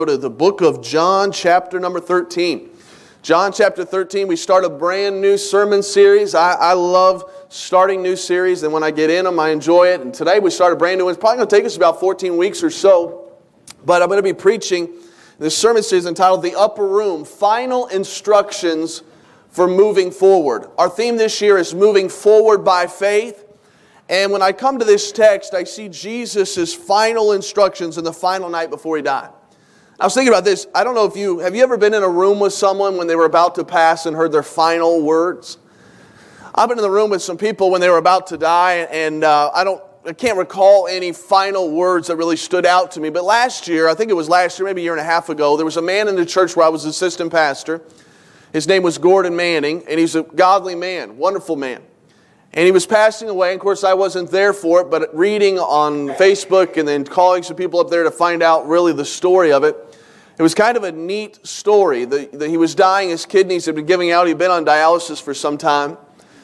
To the book of John, chapter number 13. John chapter 13, we start a brand new sermon series. I love starting new series, and when I get in them, I enjoy it. And today we start a brand new one. It's probably going to take us about 14 weeks or so, but I'm going to be preaching this sermon series entitled The Upper Room, Final Instructions for Moving Forward. Our theme this year is Moving Forward by Faith. And when I come to this text, I see Jesus' final instructions in the final night before He died. I was thinking about this. I don't know if have you ever been in a room with someone when they were about to pass and heard their final words? I've been in the room with some people when they were about to die, and I can't recall any final words that really stood out to me. But last year, I think it was last year, maybe a year and a half ago, there was a man in the church where I was assistant pastor. His name was Gordon Manning, and he's a godly man, wonderful man. And he was passing away. Of course, I wasn't there for it, but reading on Facebook and then calling some people up there to find out really the story of it. It was kind of a neat story. He was dying, his kidneys had been giving out, he'd been on dialysis for some time.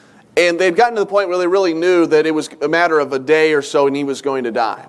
And they'd gotten to the point where they really knew that it was a matter of a day or so and he was going to die.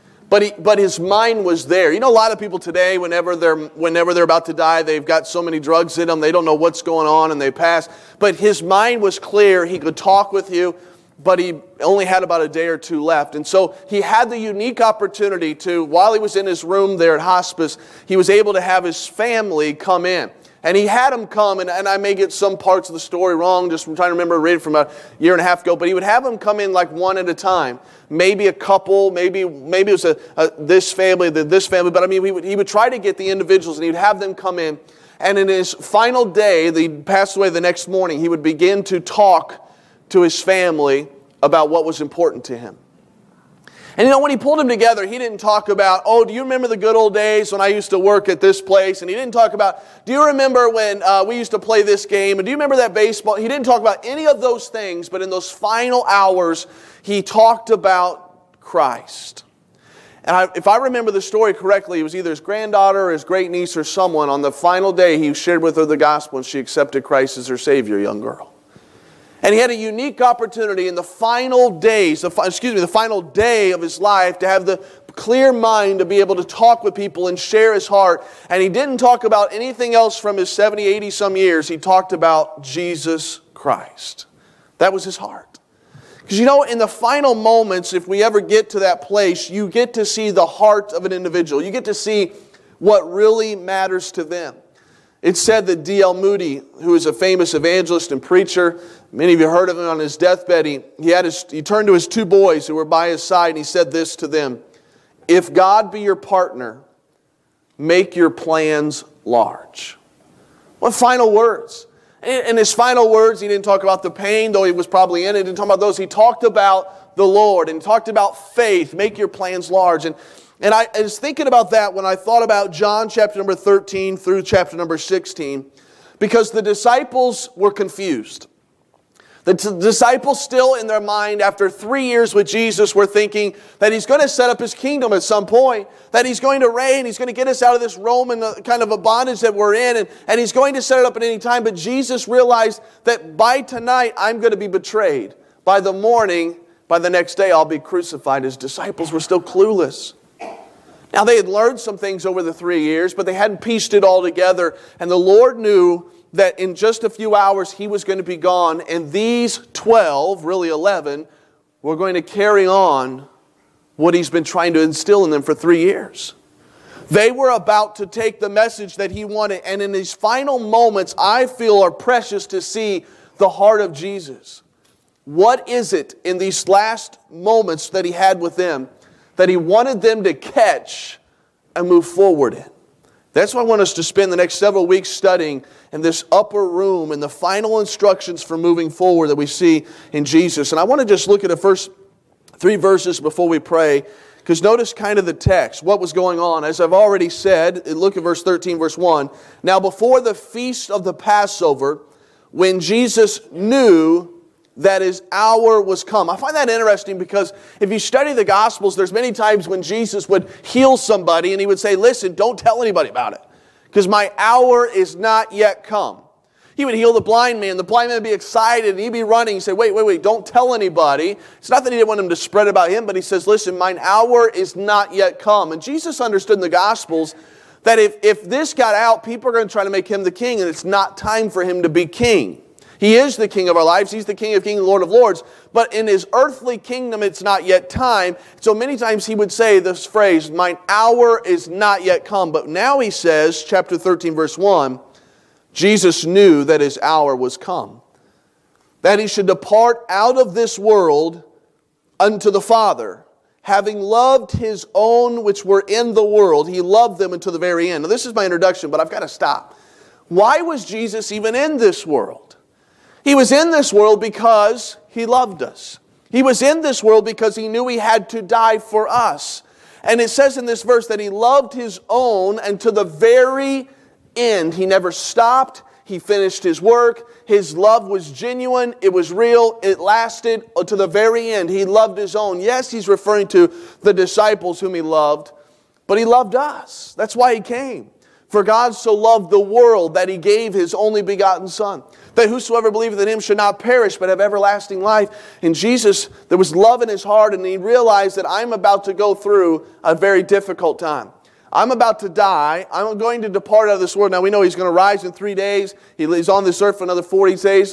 But his mind was there. You know, a lot of people today, whenever they're about to die, they've got so many drugs in them, they don't know what's going on and they pass. But his mind was clear, he could talk with you, but he only had about a day or two left. And so he had the unique opportunity to, while he was in his room there at hospice, he was able to have his family come in. And he had them come, and I may get some parts of the story wrong, just from trying to remember reading from a year and a half ago, but he would have them come in like one at a time. Maybe a couple, maybe it was this family, but I mean, he would try to get the individuals, and he would have them come in. And in his final day, he passed away the next morning, he would begin to talk to his family about what was important to him. And you know, when he pulled them together, he didn't talk about, oh, do you remember the good old days when I used to work at this place? And he didn't talk about, do you remember when we used to play this game? And do you remember that baseball? He didn't talk about any of those things, but in those final hours, he talked about Christ. And if I remember the story correctly, it was either his granddaughter or his great niece or someone. On the final day, he shared with her the gospel and she accepted Christ as her Savior, young girl. And he had a unique opportunity in the final days, the final day of his life to have the clear mind to be able to talk with people and share his heart. And he didn't talk about anything else from his 70, 80 some years. He talked about Jesus Christ. That was his heart. Because you know, in the final moments, if we ever get to that place, you get to see the heart of an individual. You get to see what really matters to them. It's said that D.L. Moody, who is a famous evangelist and preacher, many of you heard of him on his deathbed, he turned to his two boys who were by his side and he said this to them: if God be your partner, make your plans large. What final words? In his final words, he didn't talk about the pain, though he was probably in it. He didn't talk about those. He talked about the Lord and he talked about faith. Make your plans large. And I was thinking about that when I thought about John chapter number 13 through chapter number 16, because the disciples were confused. The disciples still in their mind after 3 years with Jesus were thinking that He's going to set up His kingdom at some point, that He's going to reign, He's going to get us out of this Roman kind of a bondage that we're in, and He's going to set it up at any time. But Jesus realized that by tonight I'm going to be betrayed. By the morning, by the next day, I'll be crucified. His disciples were still clueless. Now, they had learned some things over the 3 years, but they hadn't pieced it all together. And the Lord knew that in just a few hours He was going to be gone. And these 12, really 11, were going to carry on what He's been trying to instill in them for 3 years. They were about to take the message that He wanted. And in these final moments, I feel are precious to see the heart of Jesus. What is it in these last moments that He had with them that He wanted them to catch and move forward in? That's why I want us to spend the next several weeks studying in this upper room and the final instructions for moving forward that we see in Jesus. And I want to just look at the first 3 verses before we pray, because notice kind of the text, what was going on. As I've already said, look at verse 13, verse 1. Now before the feast of the Passover, when Jesus knew that His hour was come. I find that interesting because if you study the Gospels, there's many times when Jesus would heal somebody and He would say, listen, don't tell anybody about it, because my hour is not yet come. He would heal the blind man. The blind man would be excited and he'd be running. He'd say, wait, don't tell anybody. It's not that He didn't want them to spread about Him, but He says, listen, mine hour is not yet come. And Jesus understood in the Gospels That if this got out, people are going to try to make him the king, and it's not time for him to be king. He is the king of our lives. He's the King of kings, Lord of lords. But in his earthly kingdom, it's not yet time. So many times he would say this phrase, mine hour is not yet come. But now he says, chapter 13, verse 1, Jesus knew that his hour was come, that he should depart out of this world unto the Father. Having loved his own which were in the world, he loved them unto the very end. Now this is my introduction, but I've got to stop. Why was Jesus even in this world? He was in this world because he loved us. He was in this world because he knew he had to die for us. And it says in this verse that he loved his own and to the very end. He never stopped. He finished his work. His love was genuine. It was real. It lasted to the very end. He loved his own. Yes, he's referring to the disciples whom he loved, but he loved us. That's why he came. For God so loved the world that he gave his only begotten Son, that whosoever believeth in him should not perish but have everlasting life. In Jesus, there was love in his heart, and he realized that I'm about to go through a very difficult time. I'm about to die. I'm going to depart out of this world. Now we know he's going to rise in 3 days. He's on this earth for another 40 days.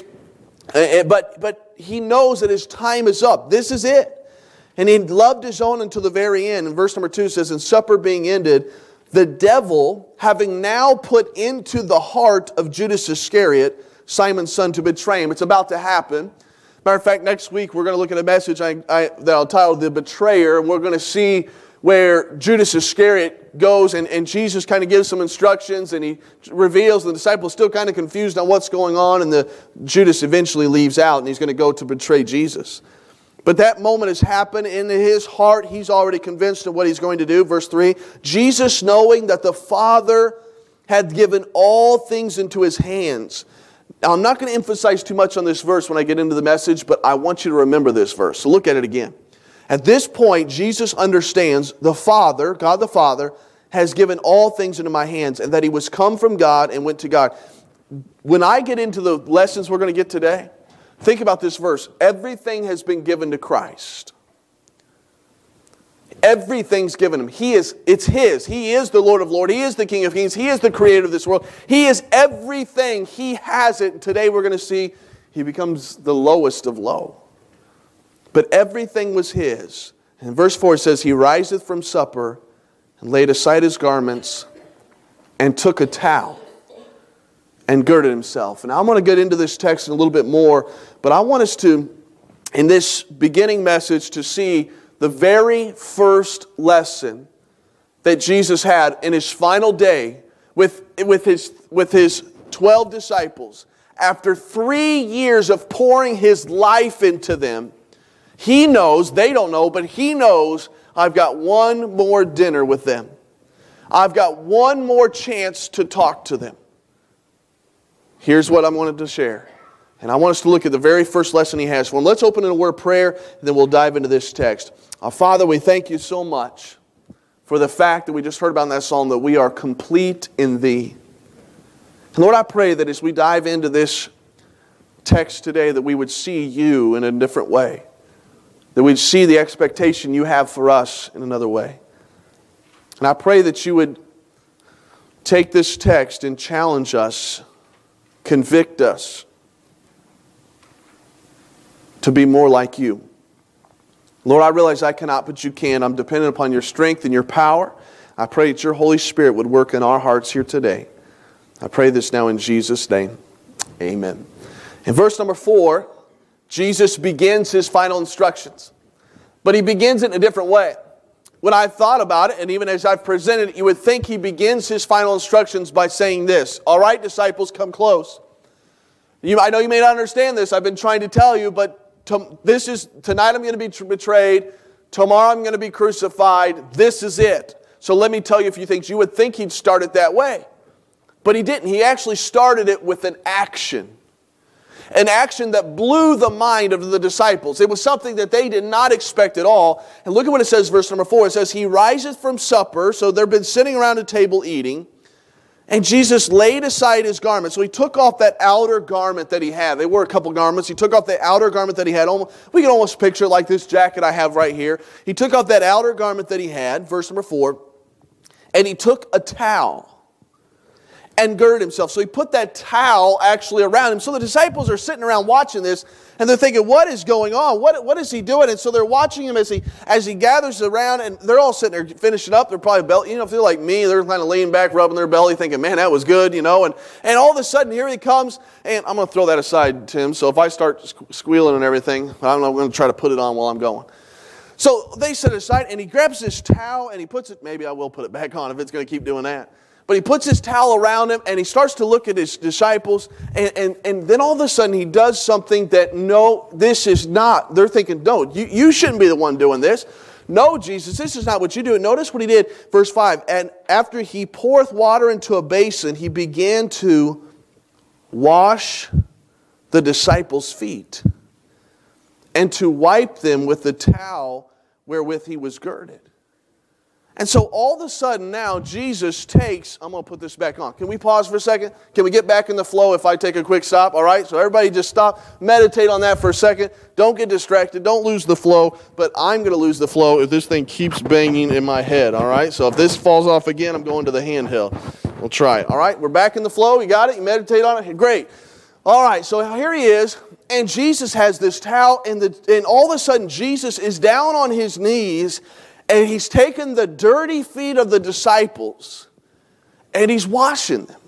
But he knows that his time is up. This is it. And he loved his own until the very end. And verse number 2 says, and supper being ended, the devil, having now put into the heart of Judas Iscariot, Simon's son, to betray him. It's about to happen. Matter of fact, next week we're going to look at a message that I'll title The Betrayer. And we're going to see where Judas Iscariot goes and Jesus kind of gives some instructions and he reveals, the disciples still kind of confused on what's going on, and Judas eventually leaves out and he's going to go to betray Jesus. But that moment has happened in his heart. He's already convinced of what he's going to do. Verse 3, Jesus, knowing that the Father had given all things into his hands. Now, I'm not going to emphasize too much on this verse when I get into the message, but I want you to remember this verse. So look at it again. At this point, Jesus understands the Father, God the Father, has given all things into my hands, and that he was come from God and went to God. When I get into the lessons we're going to get today, think about this verse. Everything has been given to Christ. Everything's given him. It's his. He is the Lord of lords. He is the King of kings. He is the creator of this world. He is everything. He has it. And today we're going to see he becomes the lowest of low. But everything was his. And verse 4 says, he riseth from supper and laid aside his garments and took a towel and girded himself. And I'm going to get into this text in a little bit more, but I want us to, in this beginning message, to see the very first lesson that Jesus had in his final day with his 12 disciples. After 3 years of pouring his life into them, he knows, they don't know, but he knows, I've got one more dinner with them. I've got one more chance to talk to them. Here's what I wanted to share. And I want us to look at the very first lesson he has for them. Let's open in a word of prayer, and then we'll dive into this text. Our Father, we thank you so much for the fact that we just heard about in that psalm that we are complete in thee. And Lord, I pray that as we dive into this text today, that we would see you in a different way. That we'd see the expectation you have for us in another way. And I pray that you would take this text and challenge us, convict us to be more like you. Lord, I realize I cannot, but you can. I'm dependent upon your strength and your power. I pray that your Holy Spirit would work in our hearts here today. I pray this now in Jesus' name. Amen. In verse number 4, Jesus begins his final instructions. But he begins it in a different way. When I thought about it, and even as I've presented it, you would think he begins his final instructions by saying this. All right, disciples, come close. I know you may not understand this. I've been trying to tell you, but tonight I'm going to be betrayed. Tomorrow I'm going to be crucified. This is it. So let me tell you a few things. You would think he'd start it that way. But he didn't. He actually started it with an action. An action that blew the mind of the disciples. It was something that they did not expect at all. And look at what it says, verse number 4. It says, he riseth from supper. So they've been sitting around a table eating. And Jesus laid aside his garment. So he took off that outer garment that he had. They wore a couple garments. He took off the outer garment that he had. We can almost picture it like this jacket I have right here. He took off that outer garment that he had, verse number 4, And he took a towel and girded himself. So he put that towel actually around him. So the disciples are sitting around watching this, and they're thinking, what is going on? What is he doing? And so they're watching him as he gathers around, and they're all sitting there finishing up. They're probably, if they're like me, they're kind of leaning back, rubbing their belly, thinking, man, that was good, And all of a sudden, here he comes, and I'm going to throw that aside, Tim. So if I start squealing and everything, I'm going to try to put it on while I'm going. So they set it aside, and he grabs this towel, and he puts it, maybe I will put it back on if it's going to keep doing that. But he puts his towel around him, and he starts to look at his disciples, and then all of a sudden he does something that, no, this is not. They're thinking, no, you shouldn't be the one doing this. No, Jesus, this is not what you do. Notice what he did, verse 5. And after he poureth water into a basin, he began to wash the disciples' feet and to wipe them with the towel wherewith he was girded. And so all of a sudden now Jesus takes, I'm going to put this back on. Can we pause for a second? Can we get back in the flow if I take a quick stop? All right, so everybody just stop, meditate on that for a second. Don't get distracted, don't lose the flow, but I'm going to lose the flow if this thing keeps banging in my head, all right? So if this falls off again, I'm going to the handheld. We'll try it, all right? We're back in the flow, you got it? You meditate on it? Great. All right, so here he is, and Jesus has this towel, and all of a sudden Jesus is down on his knees, and he's taken the dirty feet of the disciples, and he's washing them.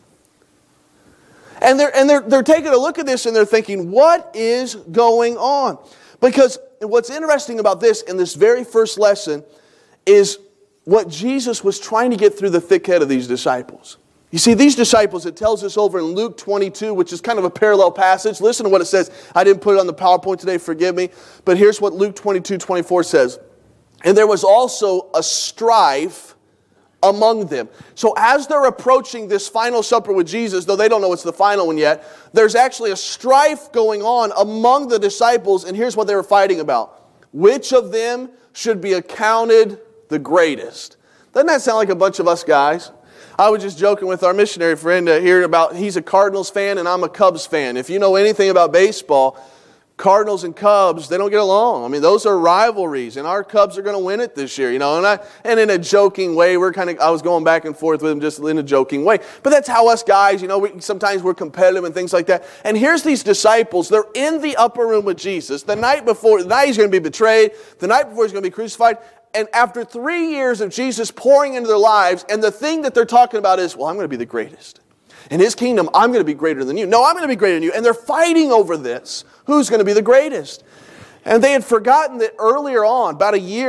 And they're taking a look at this, and they're thinking, what is going on? Because what's interesting about this, in this very first lesson, is what Jesus was trying to get through the thick head of these disciples. You see, these disciples, it tells us over in Luke 22, which is kind of a parallel passage. Listen to what it says. I didn't put it on the PowerPoint today, forgive me. But here's what Luke 22:24 says. And there was also a strife among them. So as they're approaching this final supper with Jesus, though they don't know it's the final one yet, there's actually a strife going on among the disciples, and here's what they were fighting about. Which of them should be accounted the greatest? Doesn't that sound like a bunch of us guys? I was just joking with our missionary friend here about he's a Cardinals fan and I'm a Cubs fan. If you know anything about baseball, Cardinals and Cubs, they don't get along. I mean, those are rivalries, and our Cubs are going to win it this year, And in a joking way, I was going back and forth with him just in a joking way. But that's how us guys, sometimes we're competitive and things like that. And here's these disciples. They're in the upper room with Jesus the night he's going to be betrayed, the night before he's going to be crucified. And after 3 years of Jesus pouring into their lives, and the thing that they're talking about is, well, I'm going to be the greatest. In his kingdom, I'm going to be greater than you. No, I'm going to be greater than you. And they're fighting over this. Who's going to be the greatest? And they had forgotten that earlier on,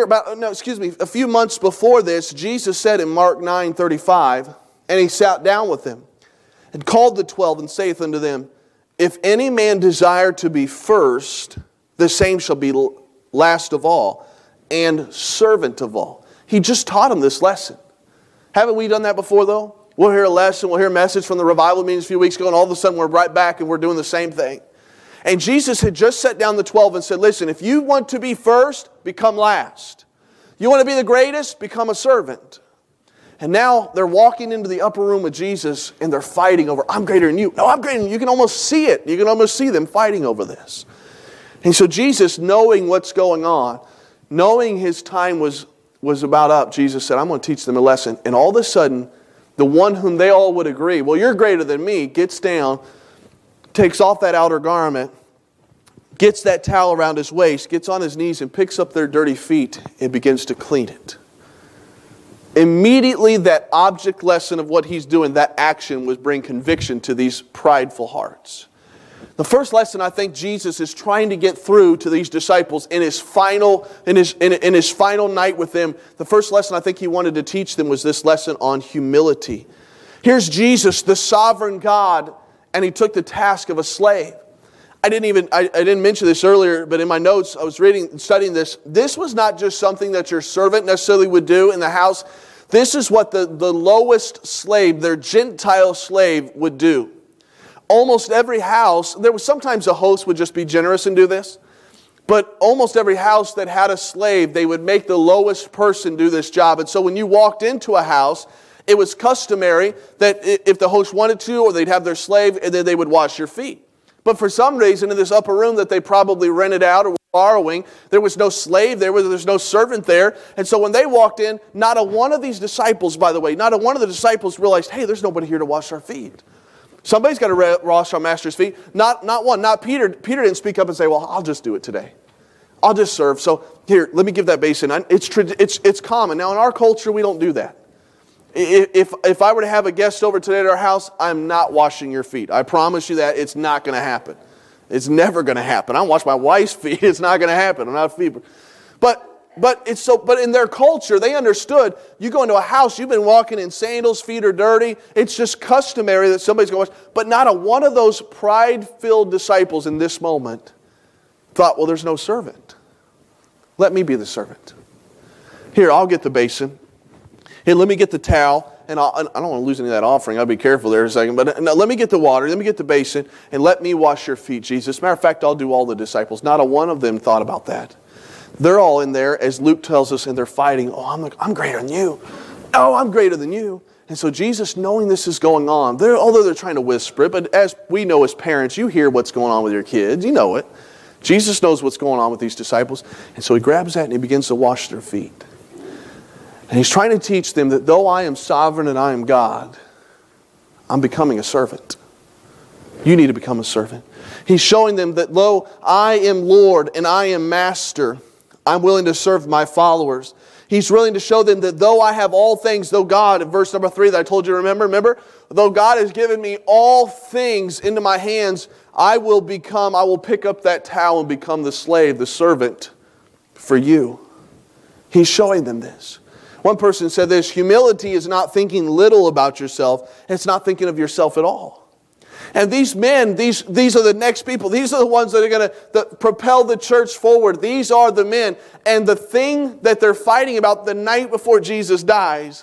a few months before this, Jesus said in Mark 9:35, and he sat down with them and called the 12 and saith unto them, if any man desire to be first, the same shall be last of all and servant of all. He just taught them this lesson. Haven't we done that before though? We'll hear a lesson, we'll hear a message from the revival meetings a few weeks ago, and all of a sudden we're right back and we're doing the same thing. And Jesus had just set down the 12 and said, listen, if you want to be first, become last. You want to be the greatest, become a servant. And now they're walking into the upper room with Jesus, and they're fighting over, I'm greater than you. No, I'm greater than you. You can almost see it. You can almost see them fighting over this. And so Jesus, knowing what's going on, knowing his time was about up, Jesus said, I'm going to teach them a lesson. And all of a sudden, the one whom they all would agree, well, you're greater than me, gets down, takes off that outer garment, gets that towel around his waist, gets on his knees and picks up their dirty feet and begins to clean it. Immediately that object lesson of what he's doing, that action, was bring conviction to these prideful hearts. The first lesson I think Jesus is trying to get through to these disciples in his final night with them, the first lesson I think he wanted to teach them was this lesson on humility. Here's Jesus, the sovereign God, and he took the task of a slave. I didn't mention this earlier, but in my notes I was studying this. This was not just something that your servant necessarily would do in the house. This is what the lowest slave, their Gentile slave, would do. Almost every house, there was sometimes a host would just be generous and do this, but almost every house that had a slave, they would make the lowest person do this job. And so when you walked into a house, it was customary that if the host wanted to, or they'd have their slave, and then they would wash your feet. But for some reason, in this upper room that they probably rented out or borrowing. There was no slave there. There's no servant there. And so when they walked in, not a one of these disciples, by the way, not a one of the disciples realized, hey, there's nobody here to wash our feet. Somebody's got to wash our master's feet. Not one, not Peter. Peter didn't speak up and say, well, I'll just do it today. I'll just serve. So here, let me give that basin. It's common. Now in our culture, we don't do that. If I were to have a guest over today at our house, I'm not washing your feet. I promise you that. It's not going to happen. It's never going to happen. I don't wash my wife's feet. It's not going to happen. I'm not a feet. But in their culture, they understood, you go into a house, you've been walking in sandals, feet are dirty. It's just customary that somebody's going to wash. But not a one of those pride-filled disciples in this moment thought, well, there's no servant. Let me be the servant. Here, I'll get the basin. Here, let me get the towel. And I don't want to lose any of that offering. I'll be careful there a second. But no, let me get the water. Let me get the basin. And let me wash your feet, Jesus. Matter of fact, I'll do all the disciples. Not a one of them thought about that. They're all in there, as Luke tells us, and they're fighting. Oh, I'm greater than you. Oh, I'm greater than you. And so Jesus, knowing this is going on, although they're trying to whisper it, but as we know as parents, you hear what's going on with your kids. You know it. Jesus knows what's going on with these disciples. And so he grabs that and he begins to wash their feet. And he's trying to teach them that though I am sovereign and I am God, I'm becoming a servant. You need to become a servant. He's showing them that though I am Lord and I am Master, I'm willing to serve my followers. He's willing to show them that though I have all things, though God, in verse number 3 that I told you to remember, though God has given me all things into my hands, I will pick up that towel and become the slave, the servant for you. He's showing them this. One person said this, humility is not thinking little about yourself, it's not thinking of yourself at all. And these men, these are the next people. These are the ones that are going to propel the church forward. These are the men. And the thing that they're fighting about the night before Jesus dies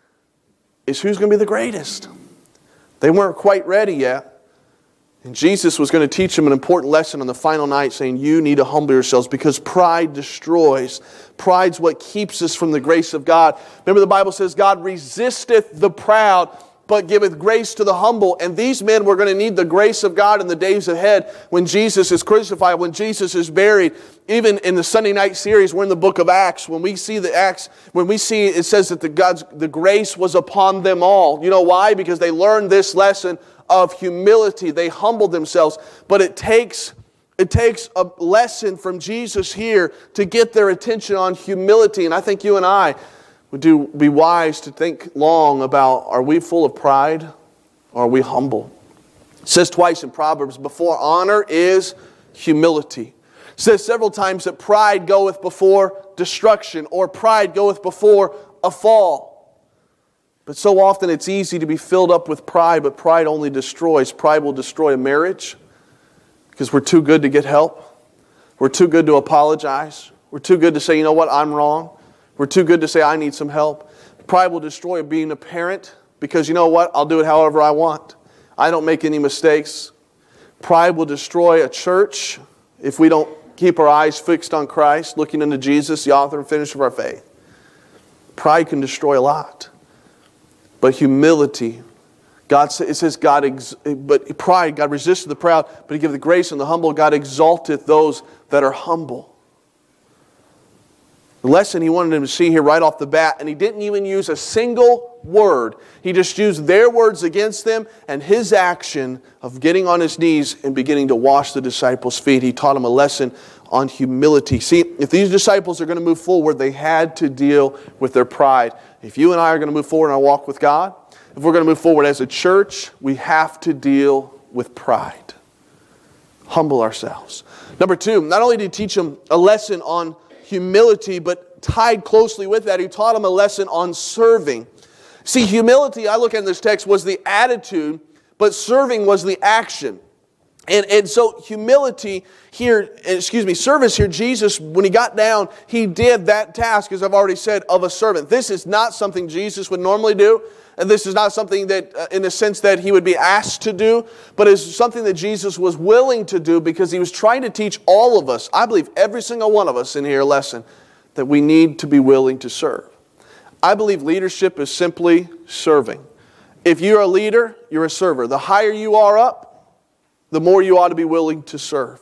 is who's going to be the greatest. They weren't quite ready yet. And Jesus was going to teach them an important lesson on the final night, saying, you need to humble yourselves because pride destroys. Pride's what keeps us from the grace of God. Remember the Bible says, God resisteth the proud, but giveth grace to the humble. And these men were going to need the grace of God in the days ahead when Jesus is crucified, when Jesus is buried. Even in the Sunday night series, we're in the book of Acts. When we see the Acts, it says that the grace was upon them all. You know why? Because they learned this lesson of humility. They humbled themselves. But it takes a lesson from Jesus here to get their attention on humility. And I think you and I would be wise to think long about, are we full of pride or are we humble? It says twice in Proverbs, before honor is humility. It says several times that pride goeth before destruction, or pride goeth before a fall. But so often it's easy to be filled up with pride, but pride only destroys. Pride will destroy a marriage because we're too good to get help. We're too good to apologize. We're too good to say, you know what, I'm wrong. We're too good to say, I need some help. Pride will destroy being a parent because, you know what, I'll do it however I want. I don't make any mistakes. Pride will destroy a church if we don't keep our eyes fixed on Christ, looking into Jesus, the author and finisher of our faith. Pride can destroy a lot. But humility, God resisteth the proud, but He giveth the grace and the humble. God exalteth those that are humble. The lesson He wanted them to see here right off the bat, and He didn't even use a single word. He just used their words against them and His action of getting on His knees and beginning to wash the disciples' feet. He taught them a lesson on humility. See, if these disciples are going to move forward, they had to deal with their pride. If you and I are going to move forward in our walk with God, if we're going to move forward as a church, we have to deal with pride. Humble ourselves. Number 2, not only did He teach them a lesson on humility, but tied closely with that, He taught them a lesson on serving. See, humility, I look at in this text, was the attitude, but serving was the action. And so humility here, service here, Jesus, when He got down, He did that task, as I've already said, of a servant. This is not something Jesus would normally do. And this is not something that, in the sense that He would be asked to do, but is something that Jesus was willing to do because He was trying to teach all of us, I believe every single one of us in here, a lesson that we need to be willing to serve. I believe leadership is simply serving. If you're a leader, you're a server. The higher you are up, the more you ought to be willing to serve.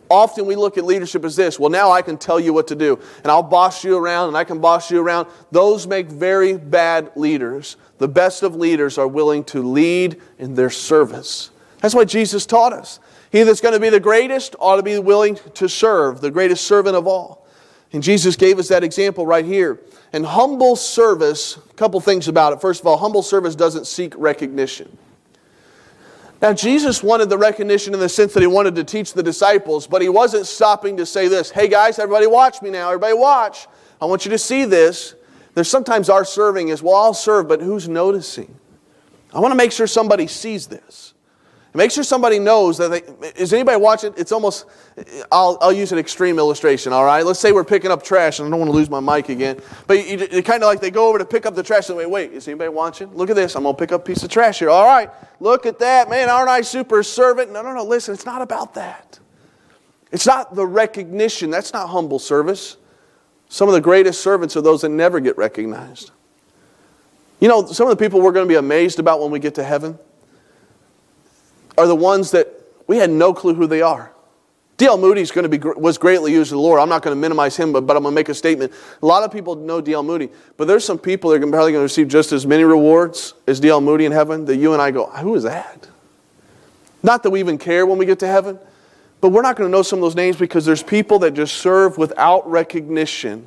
Often we look at leadership as this. Well, now I can tell you what to do. And I'll boss you around and I can boss you around. Those make very bad leaders. The best of leaders are willing to lead in their service. That's what Jesus taught us. He that's going to be the greatest ought to be willing to serve, the greatest servant of all. And Jesus gave us that example right here. And humble service, a couple things about it. First of all, humble service doesn't seek recognition. Now, Jesus wanted the recognition in the sense that He wanted to teach the disciples, but He wasn't stopping to say this, hey guys, everybody watch me now, everybody watch. I want you to see this. There's sometimes our serving is, well, I'll serve, but who's noticing? I want to make sure somebody sees this. Make sure somebody knows that is anybody watching? It's almost, I'll use an extreme illustration, all right? Let's say we're picking up trash, and I don't want to lose my mic again. But it kind of like they go over to pick up the trash, and wait, is anybody watching? Look at this, I'm going to pick up a piece of trash here. All right, look at that, man, aren't I super servant? No, listen, it's not about that. It's not the recognition. That's not humble service. Some of the greatest servants are those that never get recognized. You know, some of the people we're going to be amazed about when we get to heaven are the ones that we had no clue who they are. D.L. Moody was greatly used of the Lord. I'm not going to minimize him, but I'm going to make a statement. A lot of people know D.L. Moody, but there's some people that are probably going to receive just as many rewards as D.L. Moody in heaven that you and I go, who is that? Not that we even care when we get to heaven, but we're not going to know some of those names because there's people that just serve without recognition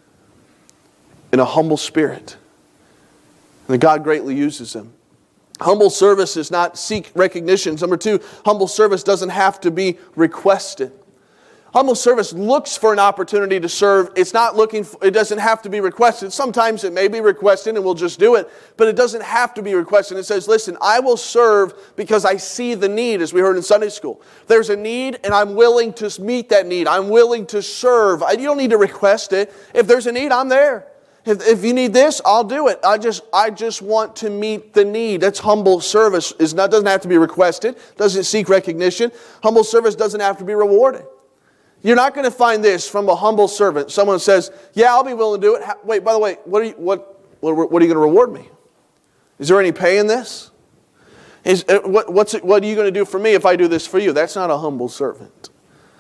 in a humble spirit. And that God greatly uses them. Humble service does not seek recognition. Number two, humble service doesn't have to be requested. Humble service looks for an opportunity to serve. It doesn't have to be requested. Sometimes it may be requested and we'll just do it, but it doesn't have to be requested. It says, listen, I will serve because I see the need, as we heard in Sunday school. There's a need and I'm willing to meet that need. I'm willing to serve. You don't need to request it. If there's a need, I'm there. If you need this, I'll do it. I just want to meet the need. That's humble service. Doesn't have to be requested. Doesn't seek recognition. Humble service doesn't have to be rewarded. You're not going to find this from a humble servant. Someone says, yeah, I'll be willing to do it. Wait, by the way, what are you going to reward me? Is there any pay in this? What are you going to do for me if I do this for you? That's not a humble servant.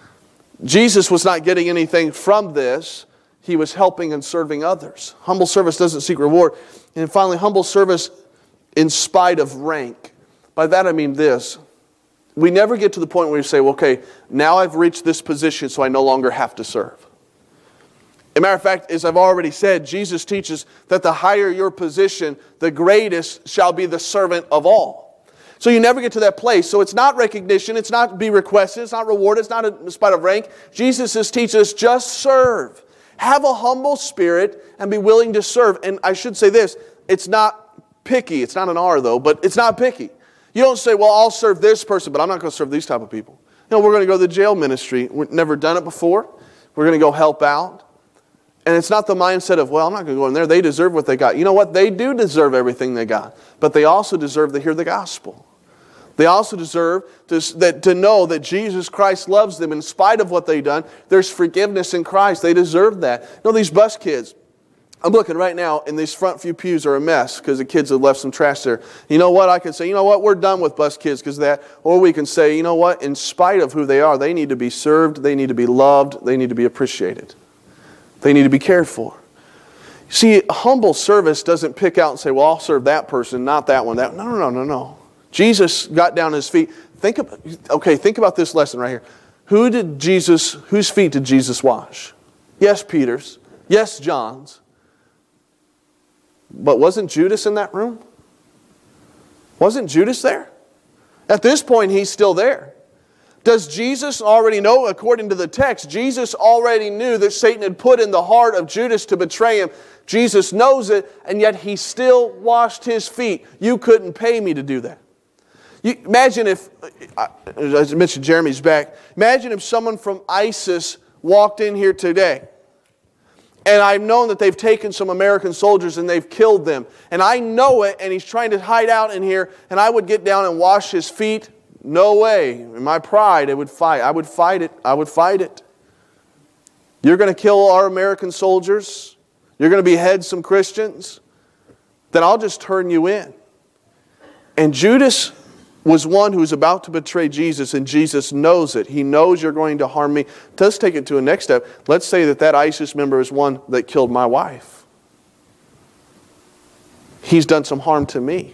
Jesus was not getting anything from this. He was helping and serving others. Humble service doesn't seek reward. And finally, humble service in spite of rank. By that I mean this. We never get to the point where you say, well, okay, now I've reached this position so I no longer have to serve. As a matter of fact, as I've already said, Jesus teaches that the higher your position, the greatest shall be the servant of all. So you never get to that place. So it's not recognition, it's not be requested, it's not rewarded, it's not in spite of rank. Jesus is teaching us just serve. Have a humble spirit and be willing to serve. And I should say this, it's not picky. It's not an R though, but it's not picky. You don't say, well, I'll serve this person, but I'm not going to serve these type of people. You know, we're going to go to the jail ministry. We've never done it before. We're going to go help out. And it's not the mindset of, well, I'm not going to go in there. They deserve what they got. You know what? They do deserve everything they got. But they also deserve to hear the gospel. They also deserve to know that Jesus Christ loves them in spite of what they've done. There's forgiveness in Christ. They deserve that. You know, these bus kids, I'm looking right now, and these front few pews are a mess because the kids have left some trash there. You know what? I can say, you know what? We're done with bus kids because of that. Or we can say, you know what? In spite of who they are, they need to be served. They need to be loved. They need to be appreciated. They need to be cared for. See, humble service doesn't pick out and say, well, I'll serve that person, not that one. No. Jesus got down on his feet. Think about this lesson right here. Whose feet did Jesus wash? Yes, Peter's. Yes, John's. But wasn't Judas in that room? Wasn't Judas there? At this point, he's still there. Does Jesus already know? According to the text, Jesus already knew that Satan had put in the heart of Judas to betray him. Jesus knows it, and yet he still washed his feet. You couldn't pay me to do that. Imagine if, as I mentioned, Jeremy's back. Imagine if someone from ISIS walked in here today. And I've known that they've taken some American soldiers and they've killed them. And I know it, and he's trying to hide out in here. And I would get down and wash his feet. No way. In my pride, I would fight. I would fight it. You're going to kill our American soldiers? You're going to behead some Christians? Then I'll just turn you in. And Judas was one who was about to betray Jesus, and Jesus knows it. He knows you're going to harm me. Let's take it to a next step. Let's say that ISIS member is one that killed my wife. He's done some harm to me.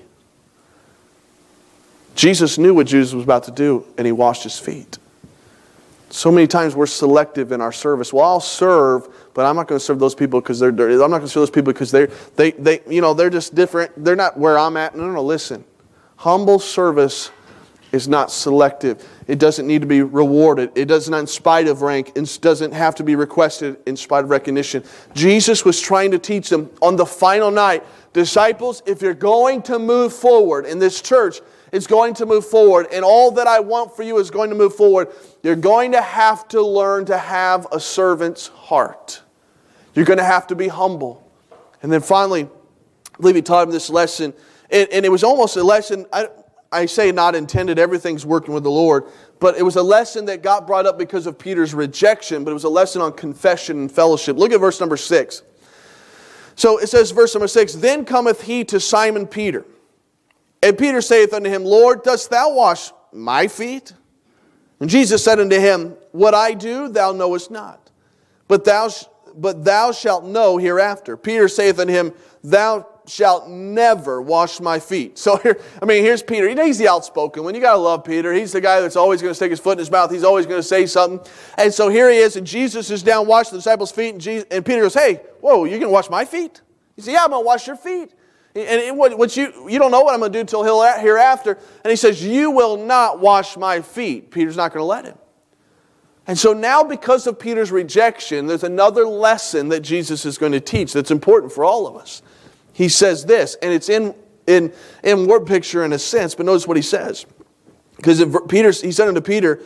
Jesus knew what Judas was about to do, and he washed his feet. So many times we're selective in our service. Well, I'll serve, but I'm not going to serve those people because they're dirty. I'm not going to serve those people because they're just different. They're not where I'm at. No, listen. Humble service is not selective. It doesn't need to be rewarded. It does not in spite of rank. It doesn't have to be requested in spite of recognition. Jesus was trying to teach them on the final night, disciples, if you're going to move forward in this church, it's going to move forward, and all that I want for you is going to move forward. You're going to have to learn to have a servant's heart. You're going to have to be humble. And then finally, I believe he taught him this lesson, and it was almost a lesson, I say not intended, everything's working with the Lord, but it was a lesson that got brought up because of Peter's rejection, but it was a lesson on confession and fellowship. Look at verse number 6. So it says, verse number 6, Then cometh he to Simon Peter. And Peter saith unto him, Lord, dost thou wash my feet? And Jesus said unto him, What I do thou knowest not, but thou shalt know hereafter. Peter saith unto him, Thou shalt never wash my feet. So here's Peter. He's the outspoken one. You got to love Peter. He's the guy that's always going to stick his foot in his mouth. He's always going to say something. And so here he is, and Jesus is down washing the disciples' feet, and Peter goes, Hey, whoa, you're going to wash my feet? He said, Yeah, I'm going to wash your feet. And what you don't know what I'm going to do until hereafter. And he says, You will not wash my feet. Peter's not going to let him. And so now, because of Peter's rejection, there's another lesson that Jesus is going to teach that's important for all of us. He says this, and it's in word picture in a sense, but notice what he says. Because he said unto Peter,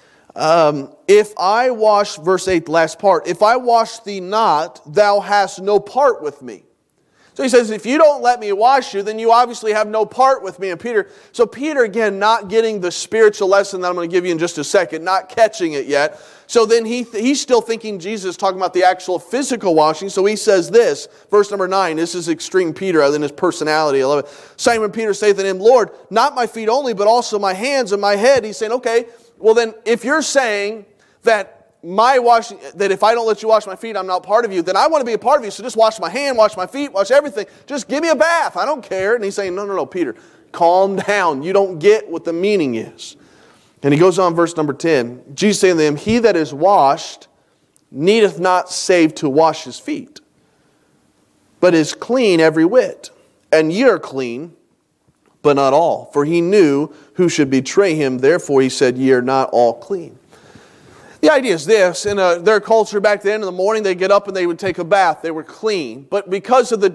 If I wash, verse 8, the last part, If I wash thee not, thou hast no part with me. So he says, if you don't let me wash you, then you obviously have no part with me. And Peter, again, not getting the spiritual lesson that I'm going to give you in just a second, not catching it yet. So then he's still thinking Jesus is talking about the actual physical washing. So he says this, verse number 9, this is extreme Peter in his personality. I love it. Simon Peter saith unto him, Lord, not my feet only, but also my hands and my head. He's saying, okay, well then if you're saying that that if I don't let you wash my feet, I'm not part of you, then I want to be a part of you. So just wash my hand, wash my feet, wash everything. Just give me a bath. I don't care. And he's saying, no, Peter, calm down. You don't get what the meaning is. And he goes on, verse number 10. Jesus saying to them, He that is washed needeth not save to wash his feet, but is clean every whit. And ye are clean, but not all. For he knew who should betray him. Therefore he said, Ye are not all clean. The idea is this, in their culture back then in the morning, they'd get up and they would take a bath. They were clean. But because of the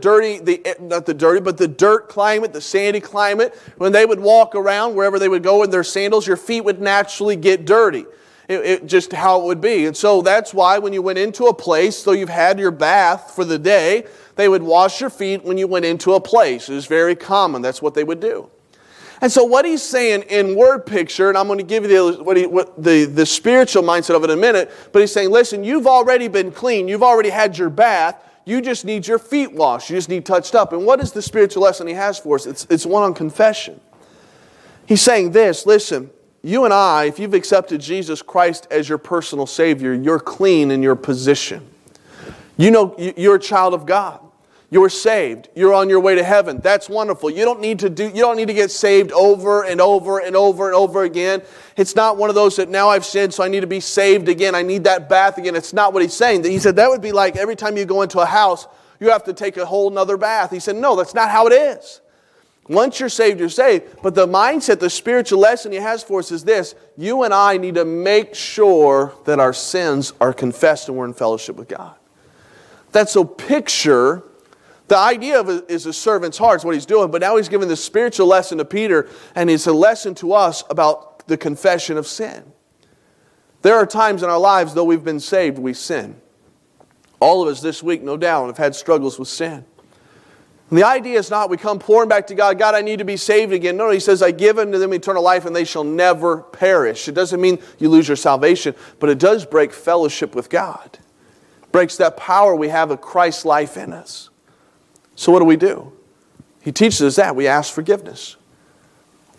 dirt climate, the sandy climate, when they would walk around, wherever they would go in their sandals, your feet would naturally get dirty. It just how it would be. And so that's why when you went into a place, so you've had your bath for the day, they would wash your feet when you went into a place. It was very common. That's what they would do. And so what he's saying in word picture, and I'm going to give you the spiritual mindset of it in a minute, but he's saying, listen, you've already been clean. You've already had your bath. You just need your feet washed. You just need touched up. And what is the spiritual lesson he has for us? It's one on confession. He's saying this, listen, you and I, if you've accepted Jesus Christ as your personal Savior, you're clean in your position. You know you're a child of God. You're saved. You're on your way to heaven. That's wonderful. You don't need to get saved over and over and over and over again. It's not one of those that now I've sinned, so I need to be saved again. I need that bath again. It's not what he's saying. He said that would be like every time you go into a house, you have to take a whole nother bath. He said, no, that's not how it is. Once you're saved, you're saved. But the mindset, the spiritual lesson he has for us is this. You and I need to make sure that our sins are confessed and we're in fellowship with God. That's a picture. The idea of it is a servant's heart is what he's doing, but now he's giving the spiritual lesson to Peter, and it's a lesson to us about the confession of sin. There are times in our lives, though we've been saved, we sin. All of us this week, no doubt, have had struggles with sin. And the idea is not we come pouring back to God, God, I need to be saved again. No, he says, I give unto them eternal life, and they shall never perish. It doesn't mean you lose your salvation, but it does break fellowship with God. It breaks that power we have of Christ's life in us. So what do? He teaches us that. We ask forgiveness.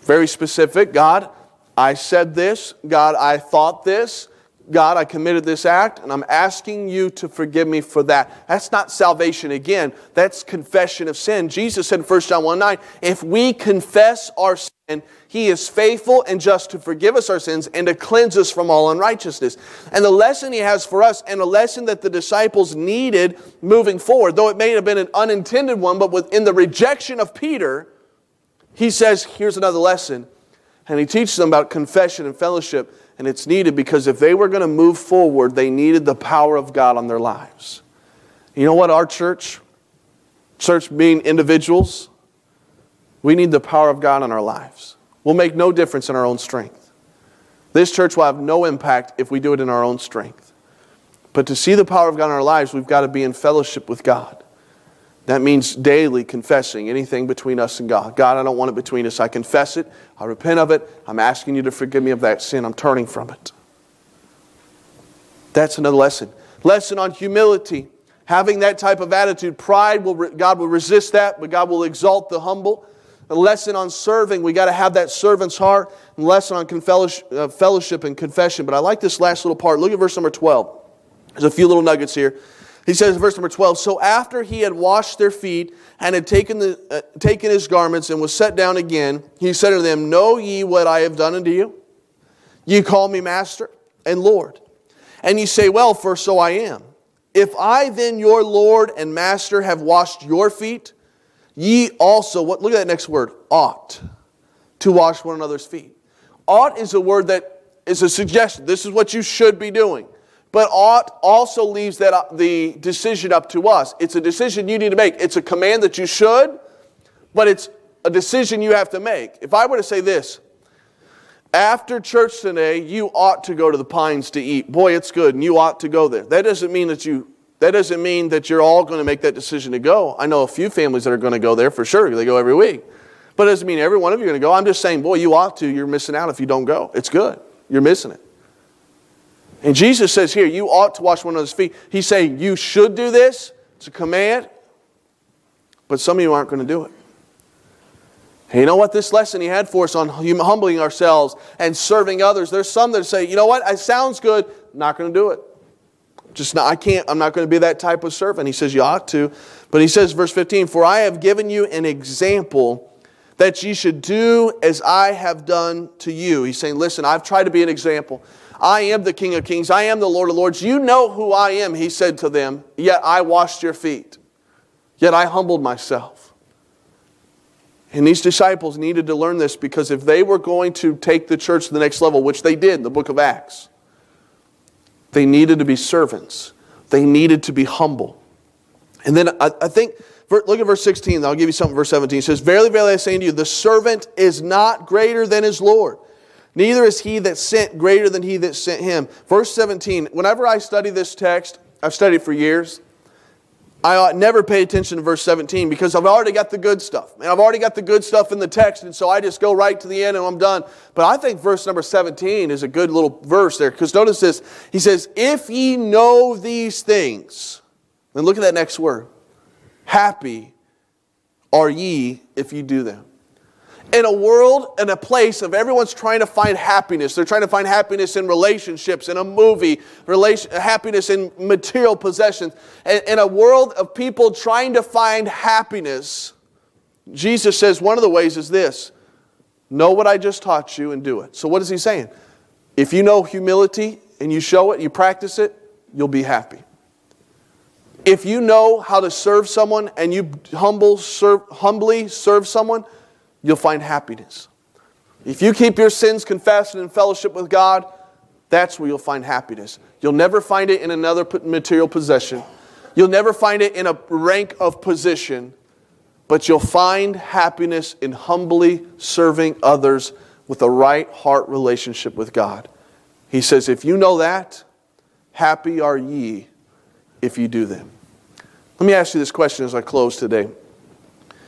Very specific. God, I said this. God, I thought this. God, I committed this act, and I'm asking you to forgive me for that. That's not salvation again. That's confession of sin. Jesus said in 1 John 1:9, if we confess our sin, He is faithful and just to forgive us our sins and to cleanse us from all unrighteousness. And the lesson He has for us, and a lesson that the disciples needed moving forward, though it may have been an unintended one, but within the rejection of Peter, He says, here's another lesson. And He teaches them about confession and fellowship. And it's needed because if they were going to move forward, they needed the power of God on their lives. You know what, our church being individuals, we need the power of God on our lives. We'll make no difference in our own strength. This church will have no impact if we do it in our own strength. But to see the power of God in our lives, we've got to be in fellowship with God. That means daily confessing anything between us and God. God, I don't want it between us. I confess it. I repent of it. I'm asking you to forgive me of that sin. I'm turning from it. That's another lesson. Lesson on humility. Having that type of attitude. Pride, God will resist that, but God will exalt the humble. A lesson on serving. We got to have that servant's heart. And lesson on fellowship and confession. But I like this last little part. Look at verse number 12. There's a few little nuggets here. He says in verse number 12, so after He had washed their feet and had taken His garments and was set down again, He said to them, know ye what I have done unto you? Ye call me Master and Lord. And ye say, well, for so I am. If I then, your Lord and Master, have washed your feet, ye also, look at that next word, ought to wash one another's feet. Ought is a word that is a suggestion. This is what you should be doing. But ought also leaves the decision up to us. It's a decision you need to make. It's a command that you should, but it's a decision you have to make. If I were to say this, after church today, you ought to go to the Pines to eat. Boy, it's good, and you ought to go there. That doesn't mean that you're all going to make that decision to go. I know a few families that are going to go there for sure. They go every week. But it doesn't mean every one of you are going to go. I'm just saying, boy, you ought to. You're missing out if you don't go. It's good. You're missing it. And Jesus says here, you ought to wash one another's feet. He's saying you should do this. It's a command. But some of you aren't going to do it. And you know what? This lesson He had for us on humbling ourselves and serving others. There's some that say, you know what? It sounds good. Not going to do it. I'm not going to be that type of servant. He says you ought to. But He says, verse 15, for I have given you an example that ye should do as I have done to you. He's saying, listen, I've tried to be an example. I am the King of Kings. I am the Lord of Lords. You know who I am, He said to them. Yet I washed your feet. Yet I humbled myself. And these disciples needed to learn this because if they were going to take the church to the next level, which they did in the book of Acts, they needed to be servants. They needed to be humble. And then I think, look at verse 16. I'll give you something. Verse 17 says, verily, verily, I say unto you, the servant is not greater than his Lord. Neither is he that sent greater than he that sent him. Verse 17, whenever I study this text, I've studied it for years, I ought never pay attention to verse 17 because I've already got the good stuff. And I've already got the good stuff in the text, and so I just go right to the end and I'm done. But I think verse number 17 is a good little verse there because notice this. He says, if ye know these things, then look at that next word. Happy are ye if you do them. In a world, in a place of everyone's trying to find happiness. They're trying to find happiness in relationships, in a movie, happiness in material possessions. In a world of people trying to find happiness, Jesus says one of the ways is this. Know what I just taught you and do it. So what is He saying? If you know humility and you show it, you practice it, you'll be happy. If you know how to serve someone and you humbly serve someone, you'll find happiness. If you keep your sins confessed and in fellowship with God, that's where you'll find happiness. You'll never find it in another material possession. You'll never find it in a rank of position. But you'll find happiness in humbly serving others with a right heart relationship with God. He says, if you know that, happy are ye if you do them. Let me ask you this question as I close today.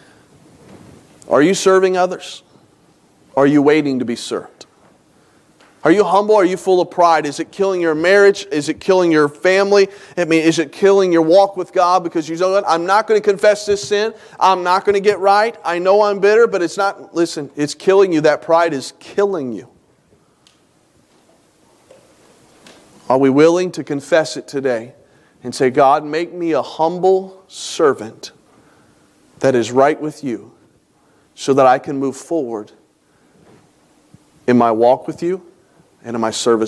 Are you serving others? Or are you waiting to be served? Are you humble? Are you full of pride? Is it killing your marriage? Is it killing your family? Is it killing your walk with God because you know what? I'm not going to confess this sin. I'm not going to get right. I know I'm bitter, but it's not. Listen, it's killing you. That pride is killing you. Are we willing to confess it today and say, God, make me a humble servant that is right with you so that I can move forward in my walk with you and in my service